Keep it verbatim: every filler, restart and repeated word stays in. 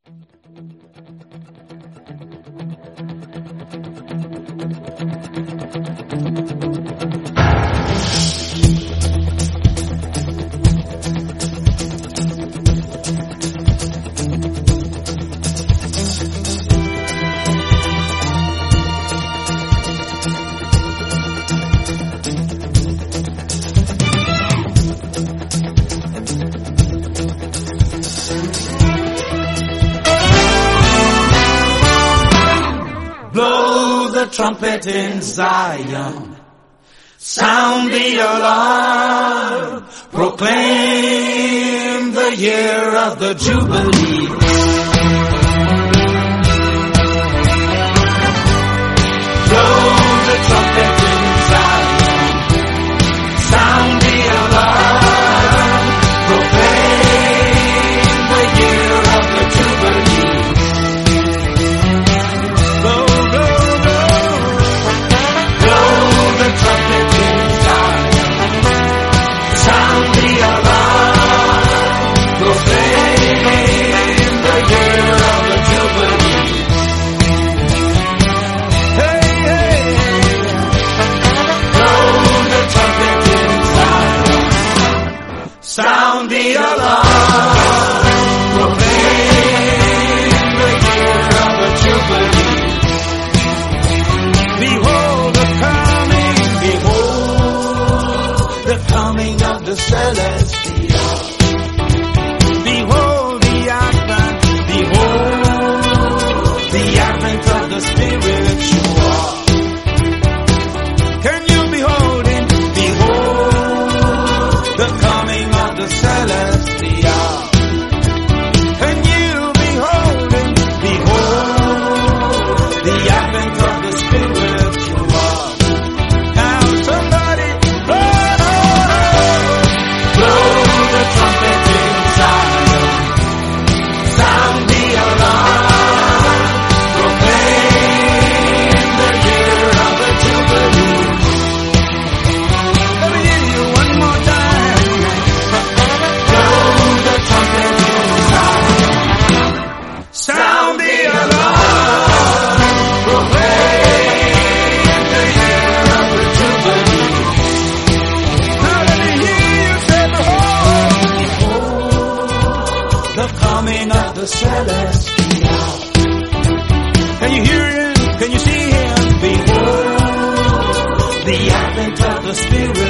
Blow the trumpet in Zion, sound the alarm, proclaim the year of the Jubilee. Blow the trumpet in Zion, sound the alarm, proclaim the year of the Jubilee. Blow, blow, blow, blow the trumpet in Zion, sound the alarm, proclaim the year of the Jubilee. Hey, hey, blow the trumpet in Zion, sound the alarm, proclaim the year of the Jubilee. Behold the coming, behold the coming of the celestial. Behold the advent, behold the advent of the spiritual. Can you behold him? Behold the coming of the celestial. Can you behold him? Behold the advent of the spiritual. Now somebody blow, blow the trumpet in Zion, sound the alarm, proclaim the year of the Jubilee. Let me hear you one more time. Blow the trumpet in Zion, sound the alarm, proclaim the year of the Jubilee. Now let me hear you say, behold, behold the coming of the celestial. Can you hear him? Can you see him? Behold the advent of the Spirit.